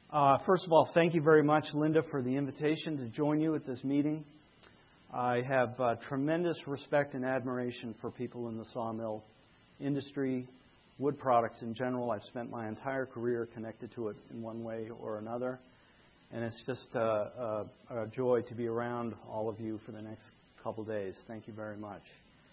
First of all, thank you very much, Linda, for the invitation to join you at this meeting. I have tremendous respect and admiration for people in the sawmill industry, wood products in general. I've spent my entire career connected to it in one way or another, and it's just a joy to be around all of you for the next couple days. Thank you very much.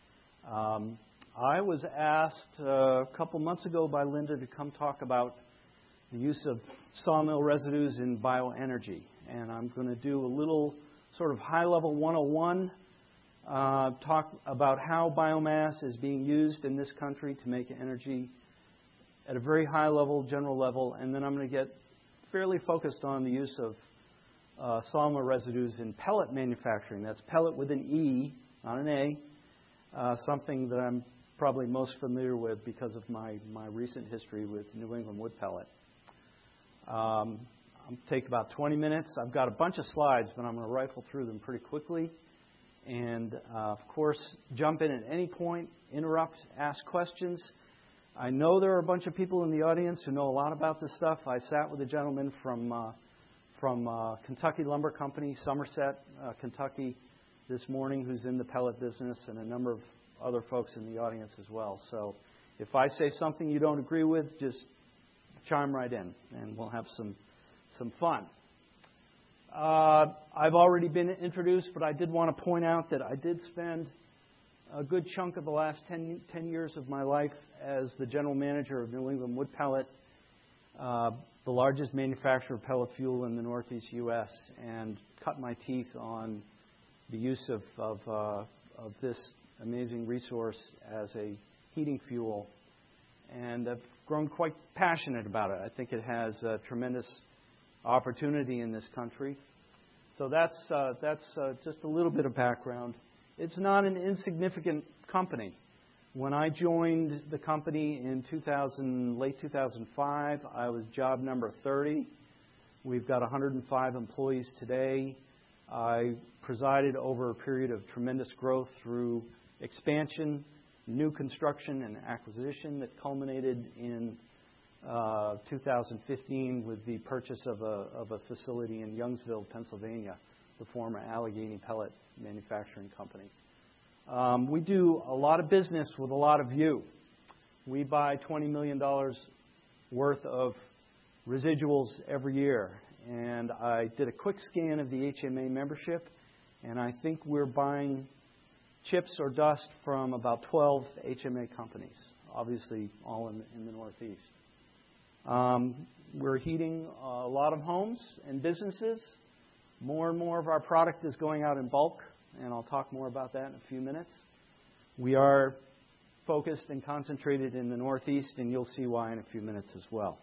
I was asked a couple months ago by Linda to come talk about the use of sawmill residues in bioenergy, and I'm going to do a little sort of high-level 101 talk about how biomass is being used in this country to make energy at a very high level, general level, and then I'm going to get fairly focused on the use of sawmill residues in pellet manufacturing. That's pellet with an E, not an A, something that I'm probably most familiar with because of my recent history with New England Wood Pellet. I'll take about 20 minutes. I've got a bunch of slides, but I'm going to rifle through them pretty quickly. And, of course, jump in at any point, interrupt, ask questions. I know there are a bunch of people in the audience who know a lot about this stuff. I sat with a gentleman from Kentucky Lumber Company, Somerset, Kentucky, this morning, who's in the pellet business, and a number of other folks in the audience as well. So if I say something you don't agree with, just chime right in, and we'll have some fun. I've already been introduced, but I did want to point out that I did spend a good chunk of the last 10 years of my life as the general manager of New England Wood Pellet, the largest manufacturer of pellet fuel in the Northeast U.S., and cut my teeth on the use of this amazing resource as a heating fuel. And I've grown quite passionate about it. I think it has a tremendous opportunity in this country. So that's just a little bit of background. It's not an insignificant company. When I joined the company in late 2005, I was job number 30. We've got 105 employees today. I presided over a period of tremendous growth through expansion, new construction, and acquisition that culminated in 2015 with the purchase of a facility in Youngsville, Pennsylvania, the former Allegheny Pellet Manufacturing Company. We do a lot of business with a lot of you. We buy $20 million worth of residuals every year. And I did a quick scan of the HMA membership, and I think we're buying chips or dust from about 12 HMA companies, obviously all in the Northeast. We're heating a lot of homes and businesses. More and more of our product is going out in bulk, and I'll talk more about that in a few minutes. We are focused and concentrated in the Northeast, and you'll see why in a few minutes as well.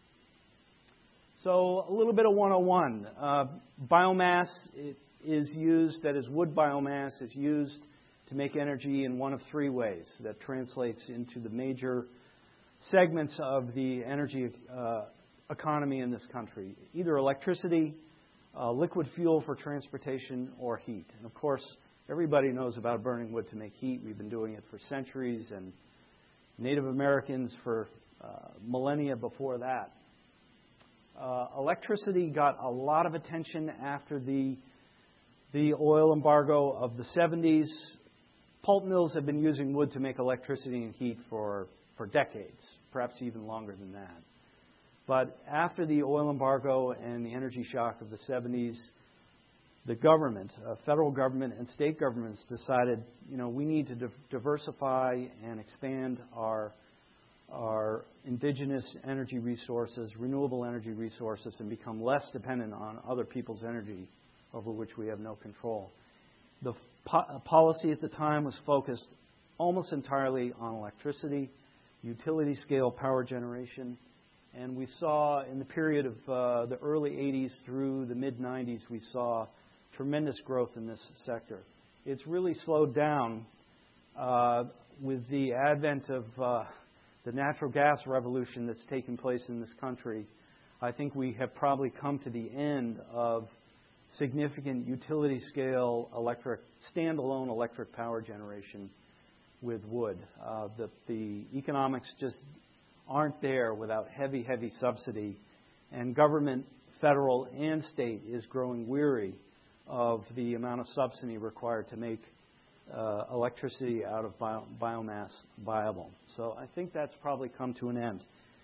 So a little bit of 101. Biomass is used, that is wood biomass, is used to make energy in one of three ways that translates into the major segments of the energy economy in this country. Either electricity, liquid fuel for transportation, or heat. And of course, everybody knows about burning wood to make heat. We've been doing it for centuries, and Native Americans for millennia before that. Electricity got a lot of attention after the oil embargo of the 70s. Pulp mills have been using wood to make electricity and heat for decades, perhaps even longer than that. But after the oil embargo and the energy shock of the 70s, the government, federal government and state governments decided, we need to diversify and expand our indigenous energy resources, renewable energy resources, and become less dependent on other people's energy over which we have no control. The policy at the time was focused almost entirely on electricity, utility-scale power generation, and we saw in the period of the early 80s through the mid-90s, we saw tremendous growth in this sector. It's really slowed down with the advent of the natural gas revolution that's taken place in this country. I think we have probably come to the end of significant utility-scale standalone electric power generation with wood. The economics just aren't there without heavy, heavy subsidy. And government federal and state, is growing weary of the amount of subsidy required to make electricity out of biomass viable. So I think that's probably come to an end.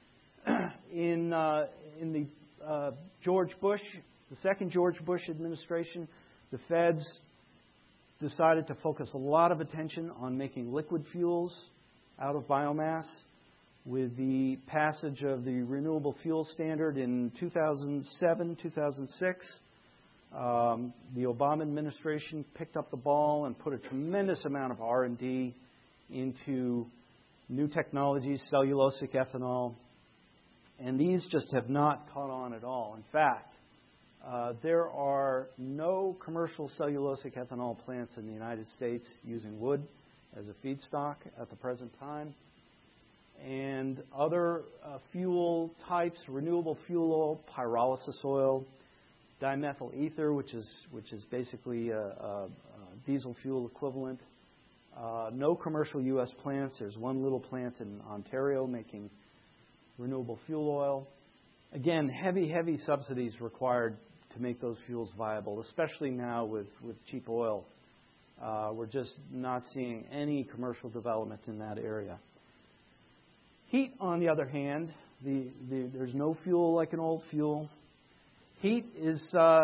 In the George Bush, the second George Bush administration, the feds decided to focus a lot of attention on making liquid fuels out of biomass. With the passage of the Renewable Fuel Standard in 2007, 2006, the Obama administration picked up the ball and put a tremendous amount of R&D into new technologies, cellulosic ethanol, and these just have not caught on at all. In fact, there are no commercial cellulosic ethanol plants in the United States using wood as a feedstock at the present time. And other fuel types, renewable fuel oil, pyrolysis oil, dimethyl ether, which is basically a diesel fuel equivalent. No commercial U.S. plants. There's one little plant in Ontario making renewable fuel oil. Again, heavy subsidies required to make those fuels viable, especially now with cheap oil. We're just not seeing any commercial development in that area. Heat, on the other hand, there's no fuel like an old fuel. Heat is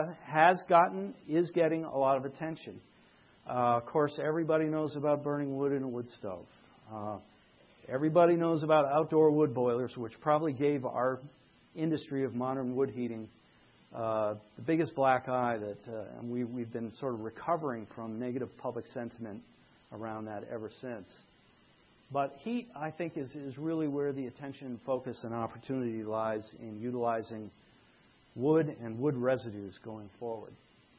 getting a lot of attention. Of course, everybody knows about burning wood in a wood stove. Everybody knows about outdoor wood boilers, which probably gave our industry of modern wood heating the biggest black eye. And we've been sort of recovering from negative public sentiment around that ever since. But heat, I think, is really where the attention, focus, and opportunity lies in utilizing wood and wood residues going forward.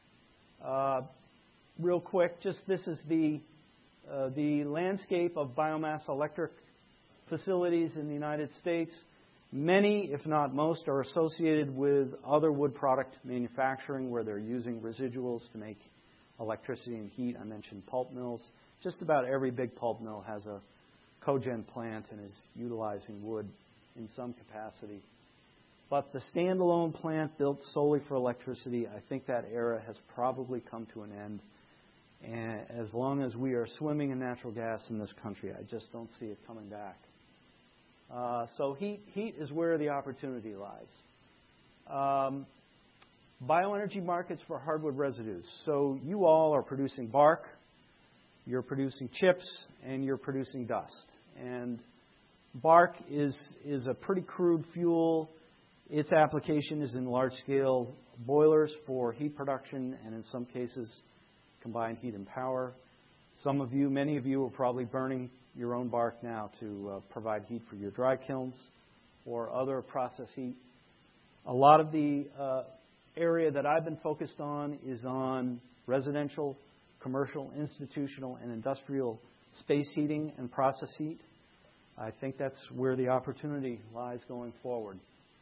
Real quick, this is the landscape of biomass electric facilities in the United States. Many, if not most, are associated with other wood product manufacturing where they're using residuals to make electricity and heat. I mentioned pulp mills. Just about every big pulp mill has a cogen plant and is utilizing wood in some capacity. But the standalone plant built solely for electricity, I think that era has probably come to an end. And as long as we are swimming in natural gas in this country, I just don't see it coming back. So heat is where the opportunity lies. Bioenergy markets for hardwood residues. So you all are producing bark, you're producing chips, and you're producing dust. And bark is a pretty crude fuel. Its application is in large-scale boilers for heat production and in some cases combined heat and power. Many of you are probably burning your own bark now to provide heat for your dry kilns or other process heat. A lot of the area that I've been focused on is on residential, commercial, institutional, and industrial space heating and process heat. I think that's where the opportunity lies going forward.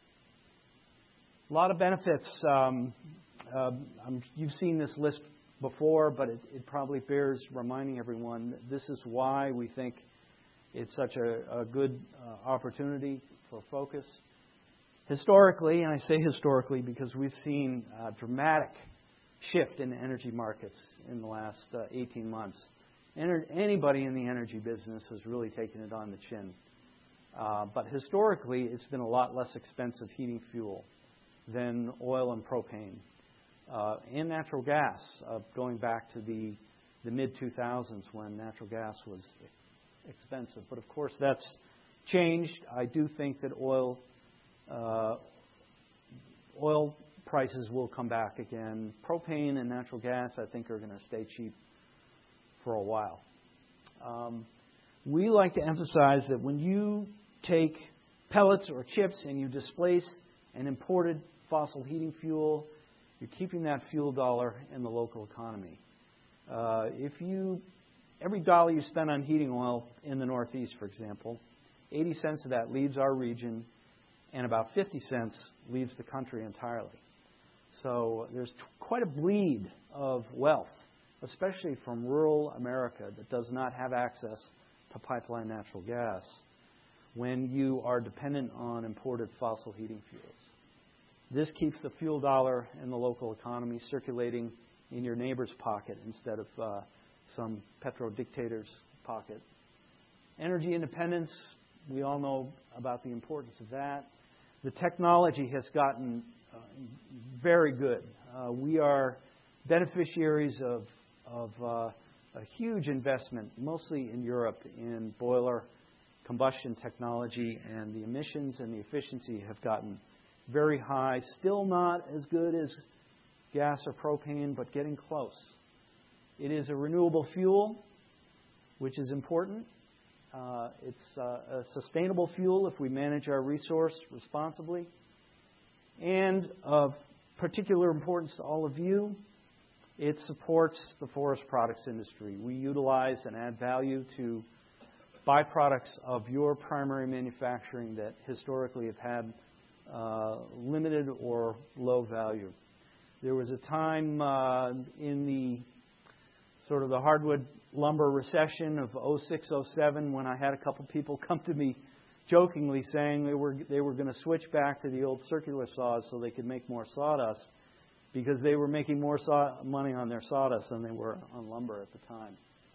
A lot of benefits. You've seen this list before, but it probably bears reminding everyone that this is why we think it's such a good opportunity for focus. Historically, and I say historically because we've seen a dramatic shift in the energy markets in the last 18 months. Anybody in the energy business has really taken it on the chin. But historically, it's been a lot less expensive heating fuel than oil and propane. And natural gas, going back to the mid-2000s when natural gas was expensive. But of course, that's changed. I do think that oil prices will come back again. Propane and natural gas, I think, are going to stay cheap for a while. We like to emphasize that when you take pellets or chips and you displace an imported fossil heating fuel, you're keeping that fuel dollar in the local economy. Every dollar you spend on heating oil in the Northeast, for example, 80 cents of that leaves our region, and about 50 cents leaves the country entirely. So there's quite a bleed of wealth, especially from rural America that does not have access to pipeline natural gas when you are dependent on imported fossil heating fuels. This keeps the fuel dollar in the local economy circulating in your neighbor's pocket instead of some petro-dictator's pocket. Energy independence, we all know about the importance of that. The technology has gotten very good. We are beneficiaries of a huge investment, mostly in Europe, in boiler combustion technology, and the emissions and the efficiency have gotten very high. Still not as good as gas or propane, but getting close. It is a renewable fuel, which is important. It's a sustainable fuel if we manage our resource responsibly. And of particular importance to all of you, it supports the forest products industry. We utilize and add value to byproducts of your primary manufacturing that historically have had limited or low value. There was a time in the sort of the hardwood lumber recession of 06-07 when I had a couple people come to me jokingly saying they were going to switch back to the old circular saws so they could make more sawdust because they were making more money on their sawdust than they were on lumber at the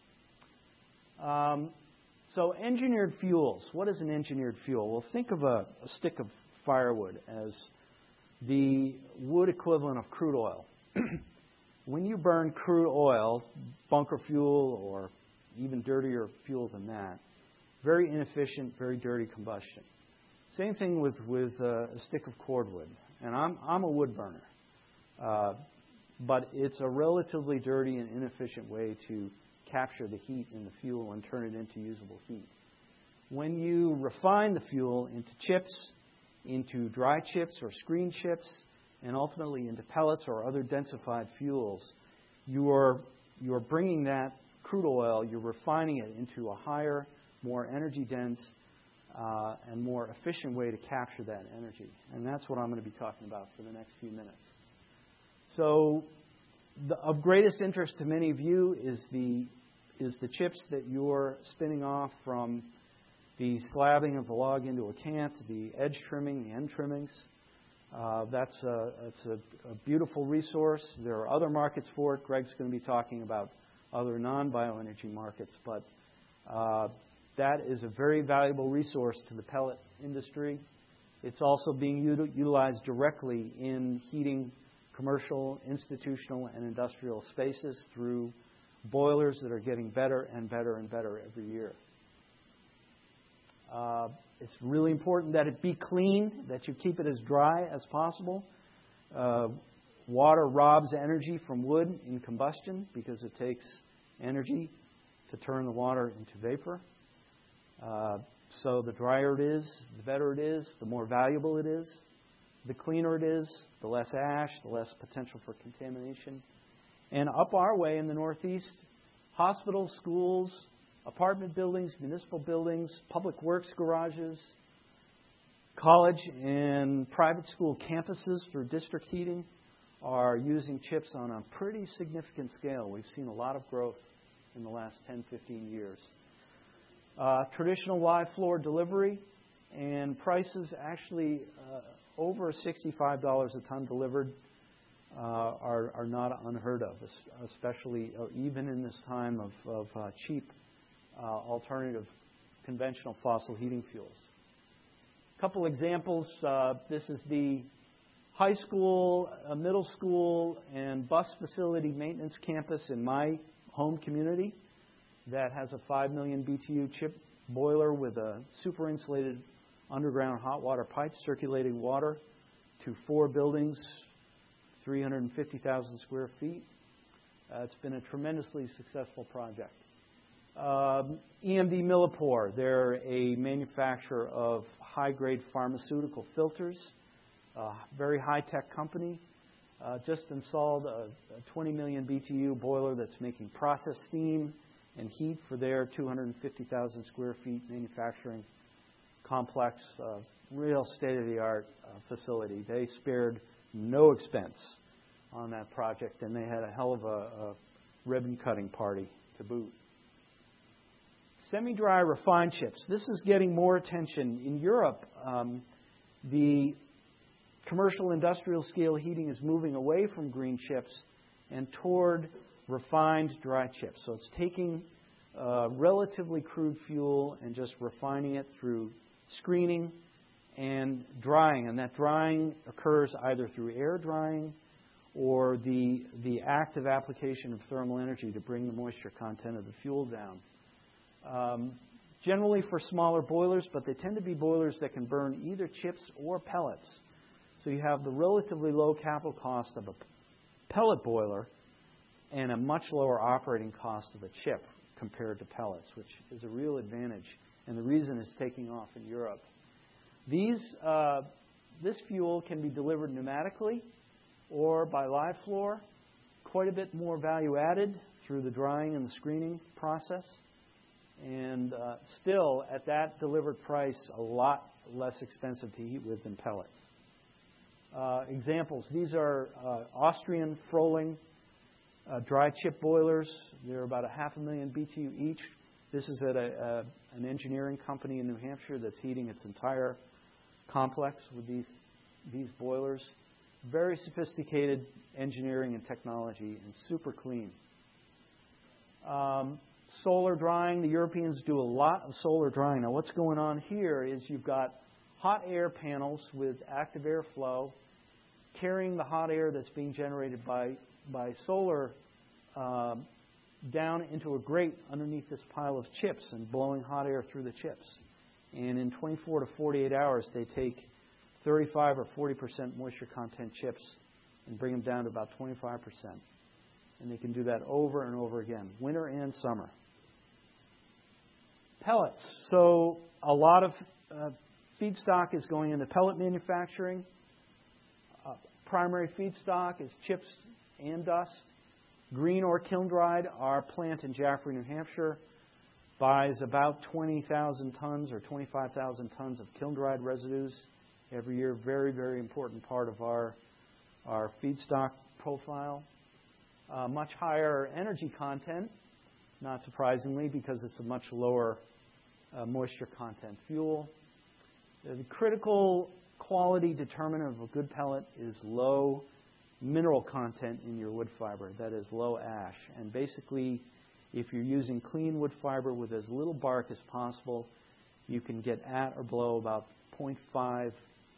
time. So engineered fuels. What is an engineered fuel? Well, think of a stick of firewood as the wood equivalent of crude oil. When you burn crude oil, bunker fuel, or even dirtier fuel than that, very inefficient, very dirty combustion. Same thing with a stick of cordwood. And I'm a wood burner. But it's a relatively dirty and inefficient way to capture the heat in the fuel and turn it into usable heat. When you refine the fuel into chips, into dry chips or screen chips, and ultimately into pellets or other densified fuels, you're bringing that crude oil, you're refining it into a higher, more energy-dense, and more efficient way to capture that energy. And that's what I'm going to be talking about for the next few minutes. So, of greatest interest to many of you is the chips that you're spinning off from the slabbing of the log into a cant, the edge trimming, the end trimmings. That's a beautiful resource. There are other markets for it. Greg's going to be talking about other non-bioenergy markets, but that is a very valuable resource to the pellet industry. It's also being utilized directly in heating commercial, institutional, and industrial spaces through boilers that are getting better and better and better every year. It's really important that it be clean, that you keep it as dry as possible. Water robs energy from wood in combustion because it takes energy to turn the water into vapor. So the drier it is, the better it is, the more valuable it is. The cleaner it is, the less ash, the less potential for contamination. And up our way in the Northeast, hospitals, schools, apartment buildings, municipal buildings, public works garages, college and private school campuses through district heating are using chips on a pretty significant scale. We've seen a lot of growth in the last 10, 15 years. Traditional live floor delivery and prices actually over $65 a ton delivered are not unheard of, especially even in this time of cheap alternative conventional fossil heating fuels. A couple examples. This is the high school, middle school, and bus facility maintenance campus in my home community that has a 5 million BTU chip boiler with a super insulated underground hot water pipe circulating water to 4 buildings, 350,000 square feet. It's been a tremendously successful project. EMD Millipore, they're a manufacturer of high-grade pharmaceutical filters, a very high-tech company. Just installed a 20 million BTU boiler that's making process steam and heat for their 250,000 square feet manufacturing complex, real state-of-the-art facility. They spared no expense on that project, and they had a hell of a ribbon-cutting party to boot. Semi-dry refined chips. This is getting more attention. In Europe, the commercial industrial scale heating is moving away from green chips and toward refined dry chips. So it's taking relatively crude fuel and just refining it through screening and drying. And that drying occurs either through air drying or the active application of thermal energy to bring the moisture content of the fuel down. Generally for smaller boilers, but they tend to be boilers that can burn either chips or pellets. So you have the relatively low capital cost of a pellet boiler and a much lower operating cost of a chip compared to pellets, which is a real advantage. And the reason it's taking off in Europe. This fuel can be delivered pneumatically or by live floor. Quite a bit more value added through the drying and the screening process. And still, at that delivered price, a lot less expensive to heat with than pellets. Examples. These are Austrian Frohling dry chip boilers. They're about 500,000 BTU each. This is at an engineering company in New Hampshire that's heating its entire complex with these boilers. Very sophisticated engineering and technology and super clean. Solar drying. The Europeans do a lot of solar drying. Now what's going on here is you've got hot air panels with active airflow carrying the hot air that's being generated by solar down into a grate underneath this pile of chips and blowing hot air through the chips. And in 24 to 48 hours, they take 35 or 40% moisture content chips and bring them down to about 25%. And they can do that over and over again, winter and summer. Pellets. So a lot of feedstock is going into pellet manufacturing. Primary feedstock is chips and dust. Green or kiln-dried. Our plant in Jaffrey, New Hampshire, buys about 20,000 tons or 25,000 tons of kiln-dried residues every year. Very, very important part of our feedstock profile. Much higher energy content, not surprisingly, because it's a much lower moisture content fuel. The critical quality determinant of a good pellet is low mineral content in your wood fiber, that is low ash. And basically, if you're using clean wood fiber with as little bark as possible, you can get at or below about 0.5%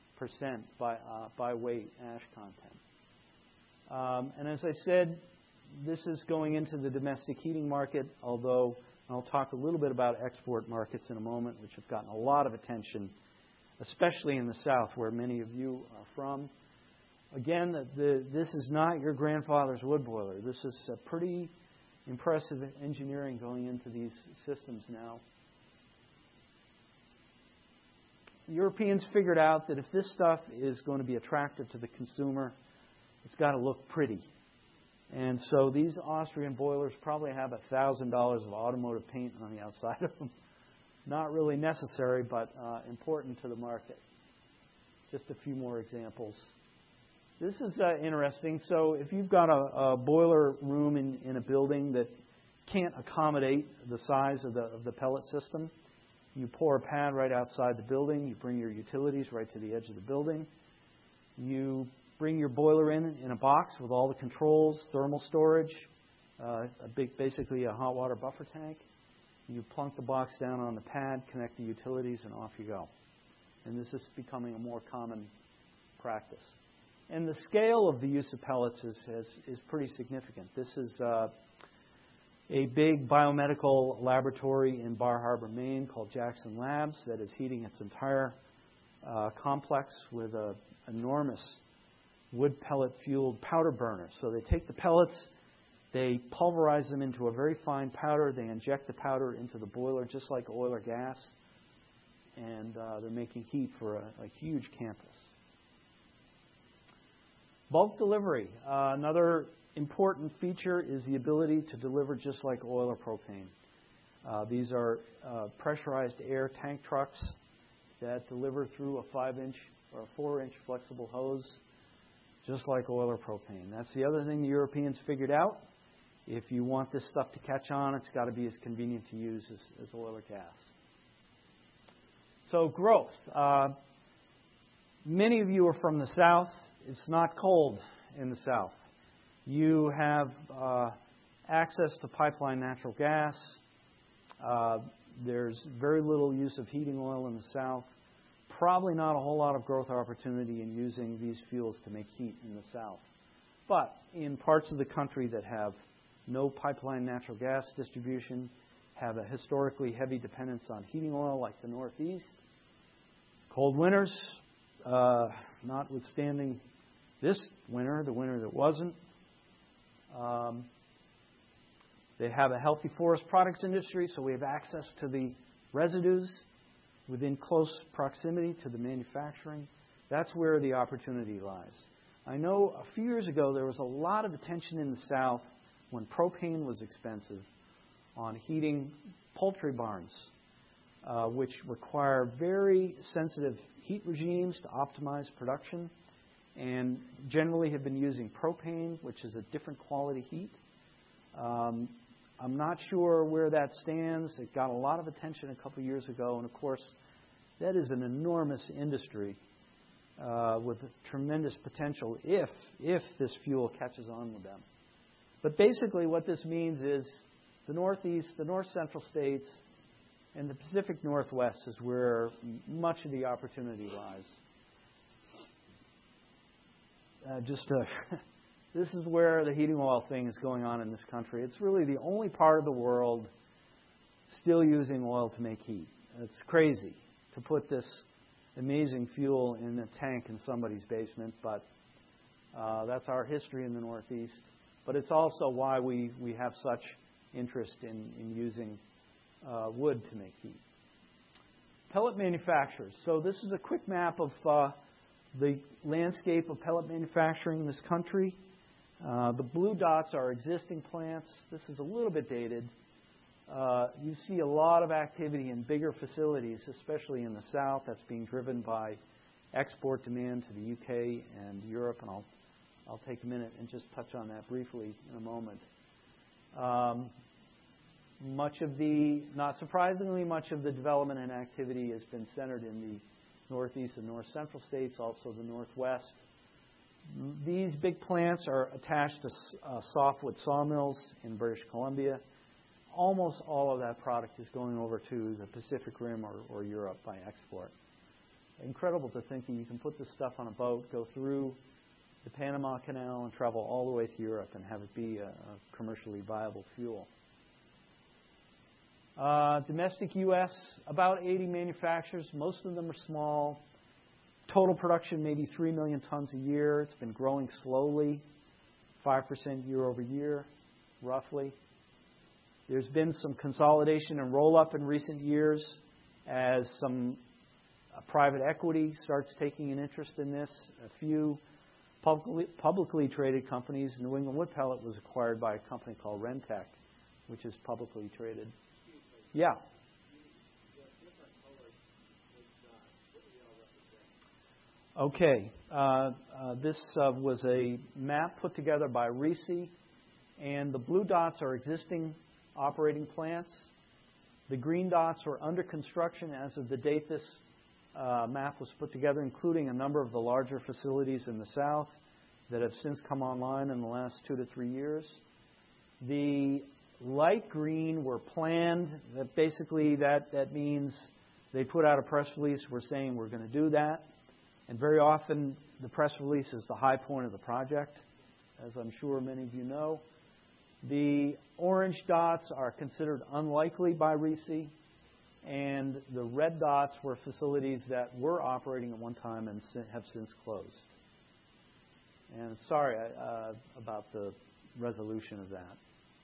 by weight ash content. And as I said, this is going into the domestic heating market, although I'll talk a little bit about export markets in a moment, which have gotten a lot of attention, especially in the South, where many of you are from. Again, this is not your grandfather's wood boiler. This is a pretty impressive engineering going into these systems now. Europeans figured out that if this stuff is going to be attractive to the consumer, it's got to look pretty. And so these Austrian boilers probably have $1,000 of automotive paint on the outside of them. Not really necessary, but important to the market. Just a few more examples. This is interesting. So if you've got a boiler room in a building that can't accommodate the size of the pellet system, you pour a pad right outside the building. You bring your utilities right to the edge of the building. You bring your boiler in a box with all the controls, thermal storage, basically a hot water buffer tank. You plunk the box down on the pad, connect the utilities, and off you go. And this is becoming a more common practice. And the scale of the use of pellets is pretty significant. This is a big biomedical laboratory in Bar Harbor, Maine, called Jackson Labs, that is heating its entire complex with an enormous wood pellet-fueled powder burner. So they take the pellets, they pulverize them into a very fine powder, they inject the powder into the boiler just like oil or gas, and they're making heat for a huge campus. Bulk delivery. Another important feature is the ability to deliver just like oil or propane. These are pressurized air tank trucks that deliver through a 5-inch or a 4-inch flexible hose, just like oil or propane. That's the other thing the Europeans figured out. If you want this stuff to catch on, it's got to be as convenient to use as oil or gas. So growth. Many of you are from the South. It's not cold in the South. You have access to pipeline natural gas. There's very little use of heating oil in the South. Probably not a whole lot of growth opportunity in using these fuels to make heat in the South. But in parts of the country that have no pipeline natural gas distribution, have a historically heavy dependence on heating oil like the Northeast, cold winters, notwithstanding this winter, the winter that wasn't, they have a healthy forest products industry, so we have access to the residues within close proximity to the manufacturing. That's where the opportunity lies. I know a few years ago there was a lot of attention in the South when propane was expensive on heating poultry barns, which require very sensitive heat regimes to optimize production, and generally have been using propane, which is a different quality heat. I'm not sure where that stands. It got a lot of attention a couple years ago, and of course, that is an enormous industry with tremendous potential if this fuel catches on with them. But basically what this means is the Northeast, the North Central states, and the Pacific Northwest is where much of the opportunity lies. This is where the heating oil thing is going on in this country. It's really the only part of the world still using oil to make heat. It's crazy to put this amazing fuel in a tank in somebody's basement, but that's our history in the Northeast. But it's also why we have such interest in using wood to make heat. Pellet manufacturers. So this is a quick map of the landscape of pellet manufacturing in this country. The blue dots are existing plants. This is a little bit dated. You see a lot of activity in bigger facilities, especially in the South. That's being driven by export demand to the UK and Europe, and I'll take a minute and just touch on that briefly in a moment. Not surprisingly, much of the development and activity has been centered in the Northeast and North Central states, also the Northwest. These big plants are attached to softwood sawmills in British Columbia. Almost all of that product is going over to the Pacific Rim or Europe by export. Incredible to think that you can put this stuff on a boat, go through the Panama Canal, and travel all the way to Europe and have it be a commercially viable fuel. Domestic U.S., about 80 manufacturers. Most of them are small. Total production, maybe 3 million tons a year. It's been growing slowly, 5% year over year, roughly. There's been some consolidation and roll-up in recent years as some private equity starts taking an interest in this. A few publicly traded companies. New England Wood Pellet was acquired by a company called Rentech, which is publicly traded. Yeah. Okay. This was a map put together by RISI, and the blue dots are existing operating plants. The green dots were under construction as of the date this map was put together, including a number of the larger facilities in the South that have since come online in the last 2 to 3 years. The light green were planned. That means they put out a press release. We're saying we're going to do that. And very often the press release is the high point of the project, as I'm sure many of you know. The orange dots are considered unlikely by RISI, and the red dots were facilities that were operating at one time and have since closed. And sorry about the resolution of that.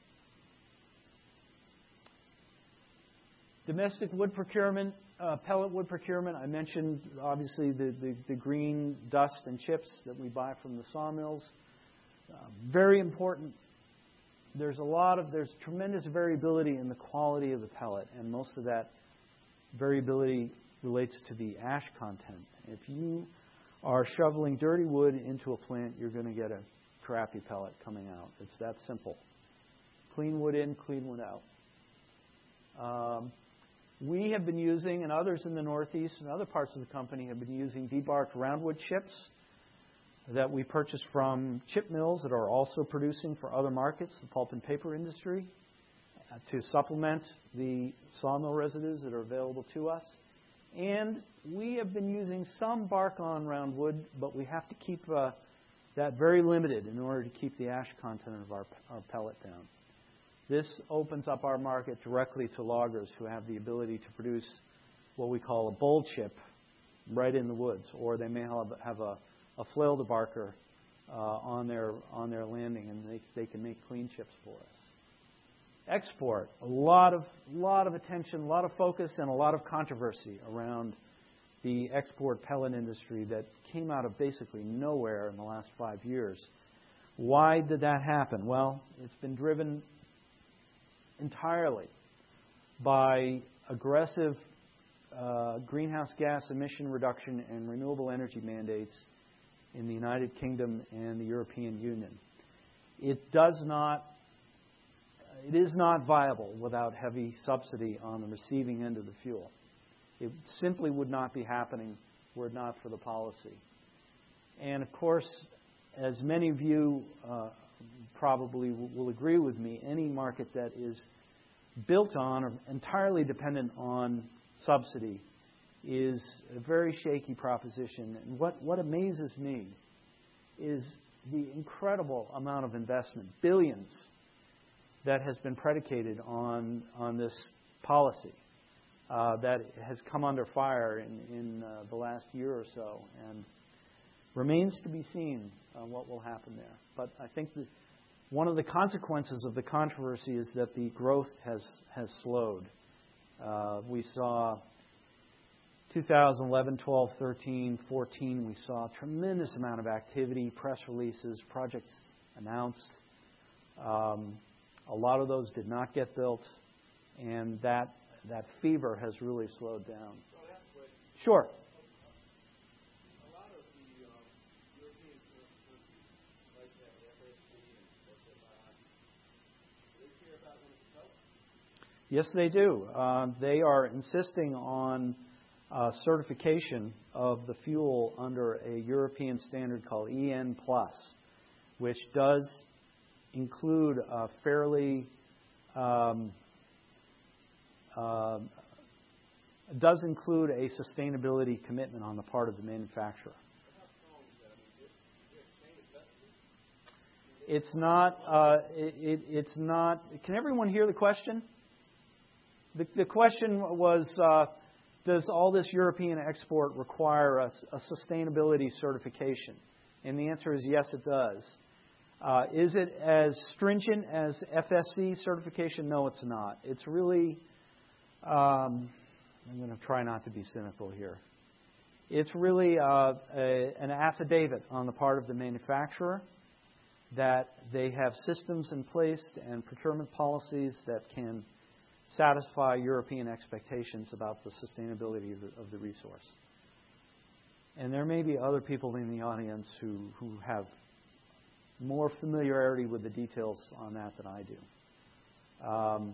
Domestic wood procurement, pellet wood procurement. I mentioned, obviously, the green dust and chips that we buy from the sawmills. Very important. There's tremendous variability in the quality of the pellet, and most of that variability relates to the ash content. If you are shoveling dirty wood into a plant, you're going to get a crappy pellet coming out. It's that simple. Clean wood in, clean wood out. We have been using, and others in the Northeast and other parts of the company have been using debarked roundwood chips that we purchase from chip mills that are also producing for other markets, the pulp and paper industry, to supplement the sawmill residues that are available to us. And we have been using some bark-on roundwood, but we have to keep that very limited in order to keep the ash content of our pellet down. This opens up our market directly to loggers who have the ability to produce what we call a bowl chip right in the woods, or they may have a flail debarker on their landing, and they can make clean chips for us. Export, a lot of attention, a lot of focus, and a lot of controversy around the export pellet industry that came out of basically nowhere in the last 5 years. Why did that happen? Well, it's been driven entirely by aggressive greenhouse gas emission reduction and renewable energy mandates in the United Kingdom and the European Union. It is not viable without heavy subsidy on the receiving end of the fuel. It simply would not be happening were it not for the policy. And of course, as many of you probably will agree with me, any market that is built on or entirely dependent on subsidy is a very shaky proposition. And what amazes me is the incredible amount of investment, billions, that has been predicated on this policy that has come under fire in the last year or so, and remains to be seen what will happen there. But I think that one of the consequences of the controversy is that the growth has slowed. We saw 2011, 12, 13, 14, we saw a tremendous amount of activity, press releases, projects announced. A lot of those did not get built, and that fever has really slowed down. Sure. A lot of the European countries, like that FSC and SFI, do they care about when it's built? Yes, they do. They are insisting on certification of the fuel under a European standard called EN+, which does include a fairly does include a sustainability commitment on the part of the manufacturer. It's not. It's not. Can everyone hear the question? The question was, does all this European export require a sustainability certification? And the answer is yes, it does. Is it as stringent as FSC certification? No, it's not. It's really, I'm going to try not to be cynical here. It's really an affidavit on the part of the manufacturer that they have systems in place and procurement policies that can satisfy European expectations about the sustainability of the resource. And there may be other people in the audience who have more familiarity with the details on that than I do.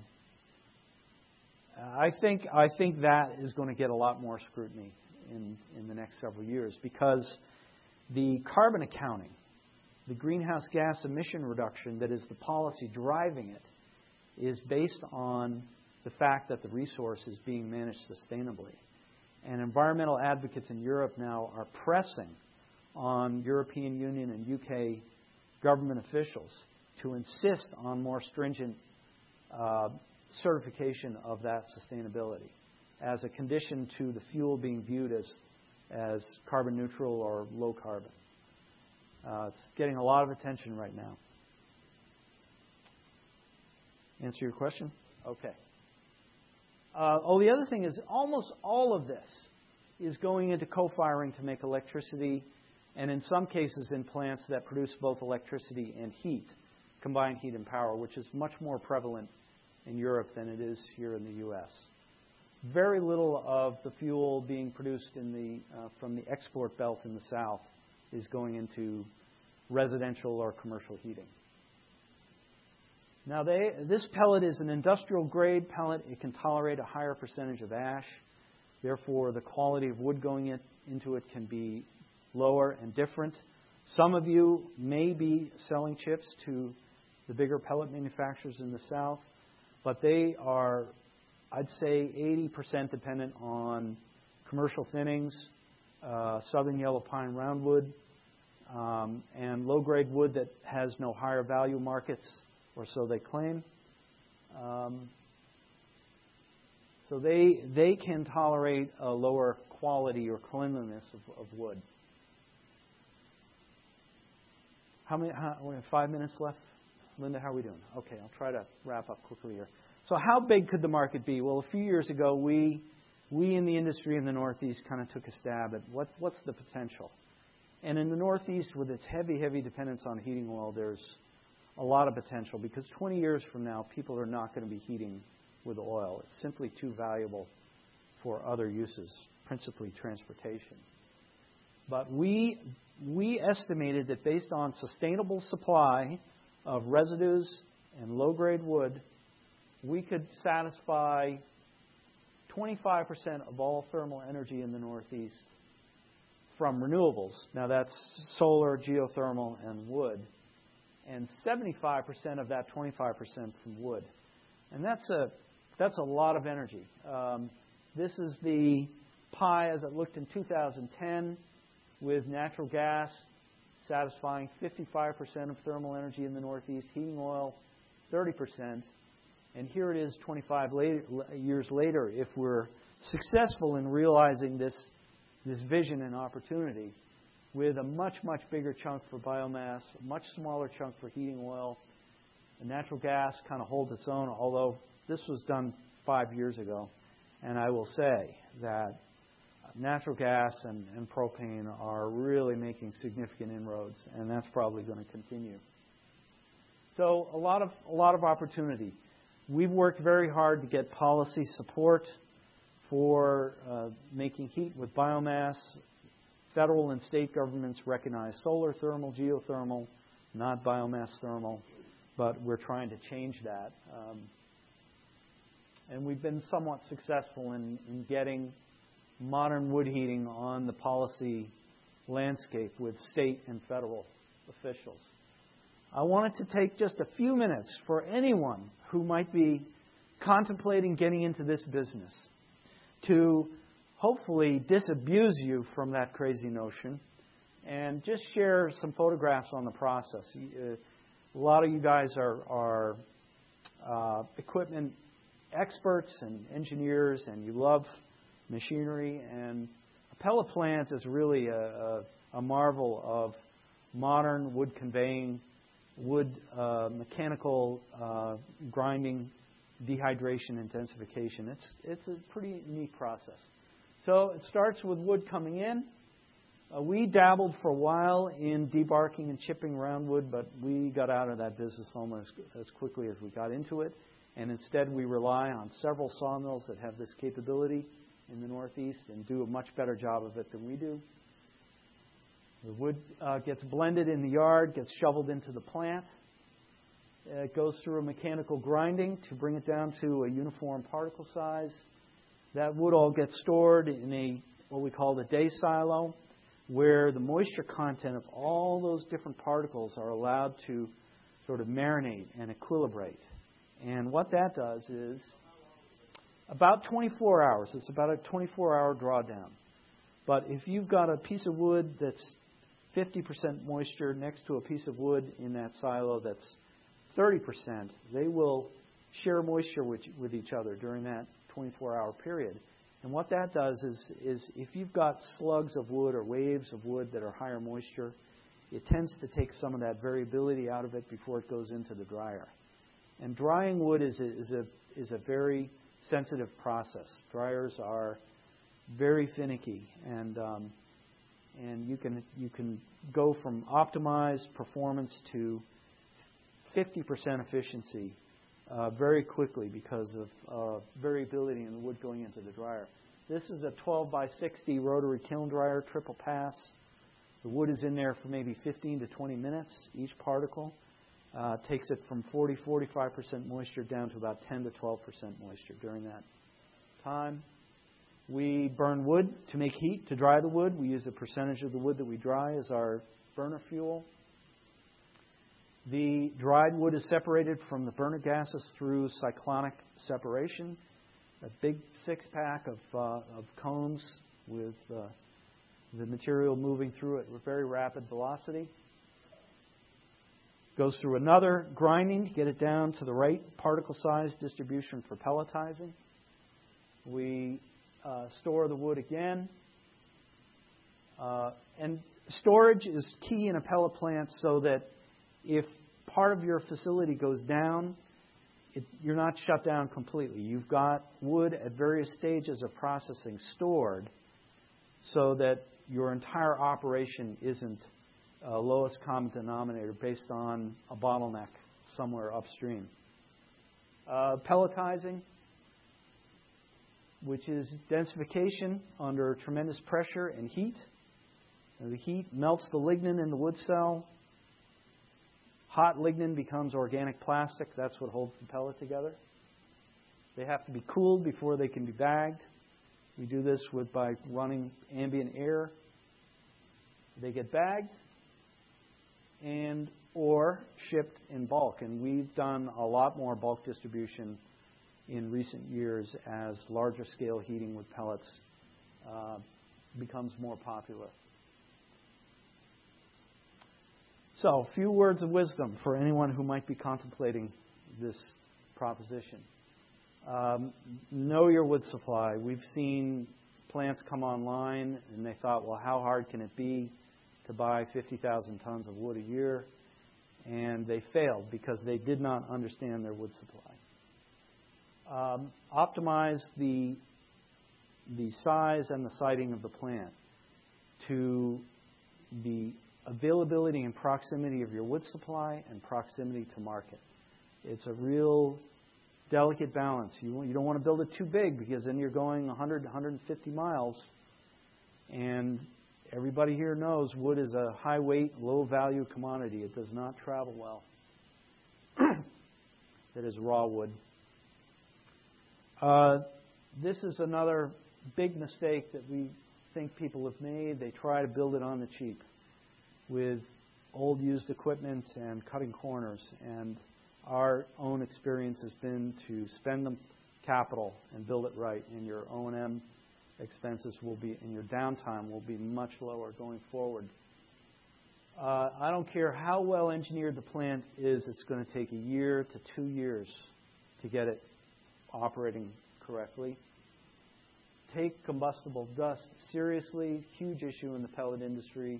I think that is going to get a lot more scrutiny in the next several years, because the carbon accounting, the greenhouse gas emission reduction that is the policy driving it, is based on the fact that the resource is being managed sustainably. And environmental advocates in Europe now are pressing on European Union and UK government officials to insist on more stringent certification of that sustainability as a condition to the fuel being viewed as carbon neutral or low carbon. It's getting a lot of attention right now. Answer your question? Okay. The other thing is almost all of this is going into co-firing to make electricity, and in some cases in plants that produce both electricity and heat, combined heat and power, which is much more prevalent in Europe than it is here in the U.S. Very little of the fuel being produced from the export belt in the South is going into residential or commercial heating. Now, this pellet is an industrial-grade pellet. It can tolerate a higher percentage of ash. Therefore, the quality of wood going into it can be lower and different. Some of you may be selling chips to the bigger pellet manufacturers in the South, but they are, I'd say, 80% dependent on commercial thinnings, southern yellow pine roundwood, and low-grade wood that has no higher value markets, or so they claim. So they can tolerate a lower quality or cleanliness of wood. We have 5 minutes left? Linda, how are we doing? Okay, I'll try to wrap up quickly here. So how big could the market be? Well, a few years ago, we in the industry in the Northeast kind of took a stab at what's the potential. And in the Northeast, with its heavy dependence on heating oil, there's a lot of potential because 20 years from now, people are not going to be heating with oil. It's simply too valuable for other uses, principally transportation. But we estimated that based on sustainable supply of residues and low-grade wood, we could satisfy 25% of all thermal energy in the Northeast from renewables. Now that's solar, geothermal, and wood. And 75% of that 25% from wood. And that's a lot of energy. This is the pie as it looked in 2010 with natural gas satisfying 55% of thermal energy in the Northeast, heating oil 30%. And here it is 25 years later. If we're successful in realizing this vision and opportunity with a much bigger chunk for biomass, a much smaller chunk for heating oil, and natural gas kind of holds its own, although this was done 5 years ago. And I will say that natural gas and propane are really making significant inroads, and that's probably going to continue. So a lot of opportunity. We've worked very hard to get policy support for making heat with biomass. Federal and state governments recognize solar thermal, geothermal, not biomass thermal, but we're trying to change that. And we've been somewhat successful in getting modern wood heating on the policy landscape with state and federal officials. I wanted to take just a few minutes for anyone who might be contemplating getting into this business to hopefully disabuse you from that crazy notion and just share some photographs on the process. A lot of you guys are equipment experts and engineers, and you love machinery, and a pellet plant is really a marvel of modern wood conveying, wood mechanical grinding, dehydration, intensification. It's a pretty neat process. So it starts with wood coming in. We dabbled for a while in debarking and chipping roundwood, but we got out of that business almost as quickly as we got into it. And instead we rely on several sawmills that have this capability in the Northeast and do a much better job of it than we do. The wood gets blended in the yard, gets shoveled into the plant. It goes through a mechanical grinding to bring it down to a uniform particle size. That wood all gets stored in what we call the day silo, where the moisture content of all those different particles are allowed to sort of marinate and equilibrate. And what that does is about 24 hours. It's about a 24-hour drawdown. But if you've got a piece of wood that's 50% moisture next to a piece of wood in that silo that's 30%, they will share moisture with each other during that 24-hour period. And what that does is if you've got slugs of wood or waves of wood that are higher moisture, it tends to take some of that variability out of it before it goes into the dryer. And drying wood is a very sensitive process. Dryers are very finicky, and you can go from optimized performance to 50% efficiency very quickly because of variability in the wood going into the dryer. This is a 12x60 rotary kiln dryer, triple pass. The wood is in there for maybe 15 to 20 minutes, each particle. takes it from 40-45% moisture down to about 10 to 12% moisture during that time. We burn wood to make heat to dry the wood. We use a percentage of the wood that we dry as our burner fuel. The dried wood is separated from the burner gases through cyclonic separation. A big six-pack of cones with the material moving through it with very rapid velocity. Goes through another grinding to get it down to the right particle size distribution for pelletizing. We store the wood again. And storage is key in a pellet plant so that if part of your facility goes down, you're not shut down completely. You've got wood at various stages of processing stored so that your entire operation isn't a lowest common denominator based on a bottleneck somewhere upstream. Pelletizing, which is densification under tremendous pressure and heat. And the heat melts the lignin in the wood cell. Hot lignin becomes organic plastic. That's what holds the pellet together. They have to be cooled before they can be bagged. We do this by running ambient air. They get bagged and or shipped in bulk. And we've done a lot more bulk distribution in recent years as larger scale heating with pellets becomes more popular. So, a few words of wisdom for anyone who might be contemplating this proposition. Know your wood supply. We've seen plants come online and they thought, well, how hard can it be to buy 50,000 tons of wood a year? And they failed because they did not understand their wood supply. Optimize the size and the siting of the plant to the availability and proximity of your wood supply and proximity to market. It's a real delicate balance. You don't want to build it too big because then you're going 100, 150 miles. And everybody here knows wood is a high weight, low value commodity. It does not travel well. That is raw wood. This is another big mistake that we think people have made. They try to build it on the cheap with old used equipment and cutting corners. And our own experience has been to spend the capital and build it right, and your O&M expenses will be, and your downtime will be much lower going forward. I don't care how well engineered the plant is, it's going to take a year to 2 years to get it operating correctly. Take combustible dust seriously, huge issue in the pellet industry.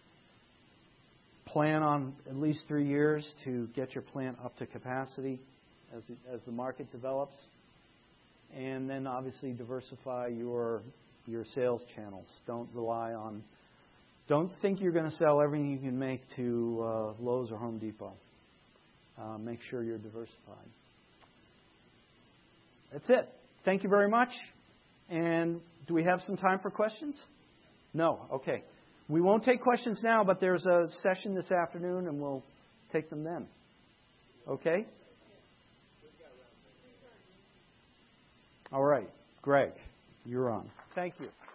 Plan on at least 3 years to get your plant up to capacity as the market develops. And then obviously diversify your sales channels. Don't think you're going to sell everything you can make to Lowe's or Home Depot. Make sure you're diversified. That's it. Thank you very much. And do we have some time for questions? No? Okay. We won't take questions now, but there's a session this afternoon, and we'll take them then. Okay? All right. Greg, you're on. Thank you.